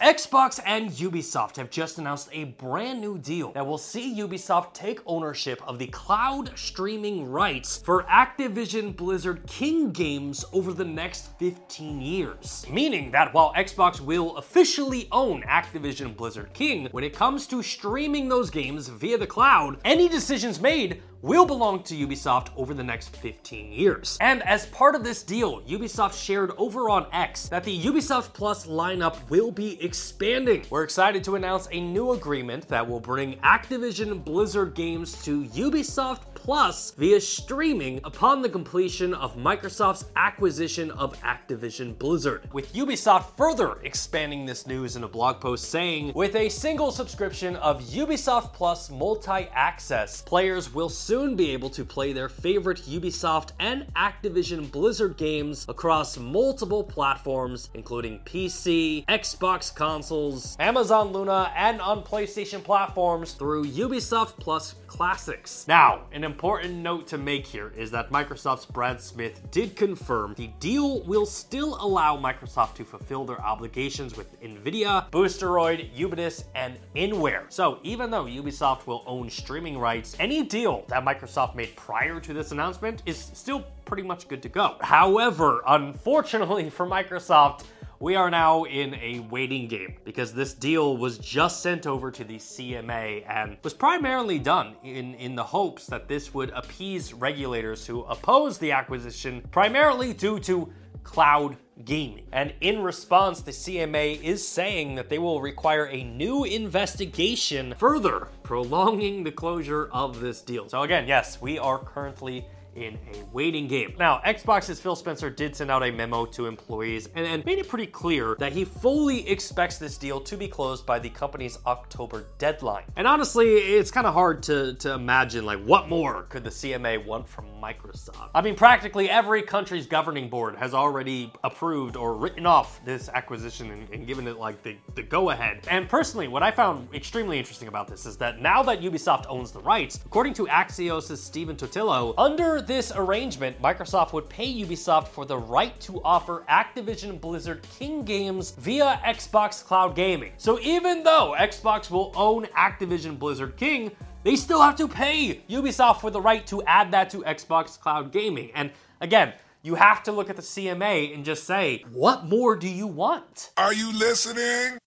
Xbox and Ubisoft have just announced a brand new deal that will see Ubisoft take ownership of the cloud streaming rights for Activision Blizzard King games over the next 15 years. Meaning that while Xbox will officially own Activision Blizzard King, when it comes to streaming those games via the cloud, any decisions made will belong to Ubisoft over the next 15 years. And as part of this deal, Ubisoft shared over on X that the Ubisoft Plus lineup will be expanding. We're excited to announce a new agreement that will bring Activision Blizzard games to Ubisoft Plus via streaming upon the completion of Microsoft's acquisition of Activision Blizzard. With Ubisoft further expanding this news in a blog post saying, with a single subscription of Ubisoft Plus Multi-Access, players will soon be able to play their favorite Ubisoft and Activision Blizzard games across multiple platforms, including PC, Xbox consoles, Amazon Luna, and on PlayStation platforms through Ubisoft Plus Classics. Now, an important note to make here is that Microsoft's Brad Smith did confirm the deal will still allow Microsoft to fulfill their obligations with Nvidia, Boosteroid, Ubisoft, and Inware. So even though Ubisoft will own streaming rights, any deal that Microsoft made prior to this announcement is still pretty much good to go. However, unfortunately for Microsoft, we are now in a waiting game because this deal was just sent over to the CMA and was primarily done in the hopes that this would appease regulators who oppose the acquisition primarily due to cloud gaming. And in response, the CMA is saying that they will require a new investigation, further prolonging the closure of this deal. So again, yes, we are currently in a waiting game. Now, Xbox's Phil Spencer did send out a memo to employees and made it pretty clear that he fully expects this deal to be closed by the company's October deadline. And honestly, it's kind of hard to imagine, like, what more could the CMA want from Microsoft? I mean, practically every country's governing board has already approved or written off this acquisition and given it, like, the go-ahead. And personally, what I found extremely interesting about this is that now that Ubisoft owns the rights, according to Axios' Stephen Totillo, under this arrangement, Microsoft would pay Ubisoft for the right to offer Activision Blizzard King games via Xbox Cloud Gaming. So even though Xbox will own Activision Blizzard King, they still have to pay Ubisoft for the right to add that to Xbox Cloud Gaming. And again, you have to look at the CMA and just say, what more do you want? Are you listening?